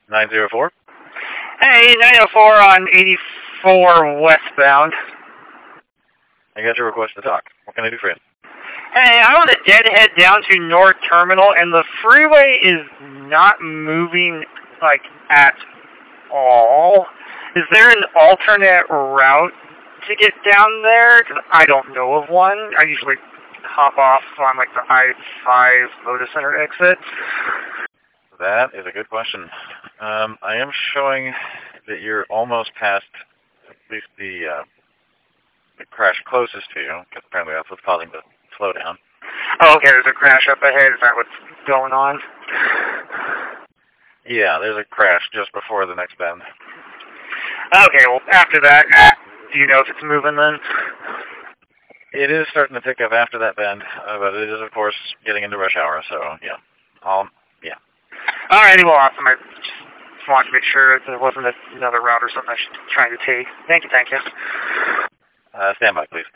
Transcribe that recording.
904? Hey, 904 on 84 westbound. I got your request to talk. What can I do for you? Hey, I'm on the deadhead down to North Terminal, and the freeway is not moving, at all. Is there an alternate route to get down there? 'Cause I don't know of one. I usually hop off on, the I-5 Lotus Center exit. That is a good question. I am showing that you're almost past at least the crash closest to you, because apparently that's what's causing the slowdown. Oh, okay, there's a crash up ahead. Is that what's going on? Yeah, there's a crash just before the next bend. Okay, well, after that, do you know if it's moving then? It is starting to pick up after that bend, but it is, of course, getting into rush hour, so, yeah. Alrighty, well, awesome. I just wanted to make sure there wasn't another route or something I should be trying to take. Thank you. Stand by, please.